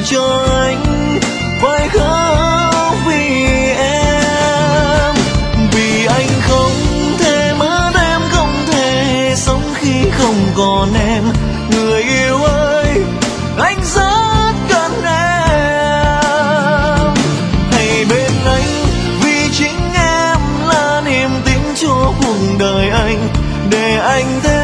cho anh, phải khóc vì em. Vì anh không thể mất em, không thể sống khi không còn em. Người yêu ơi, anh rất cần em. Hãy bên anh, vì chính em là niềm tin cho cuộc đời anh, để anh thêm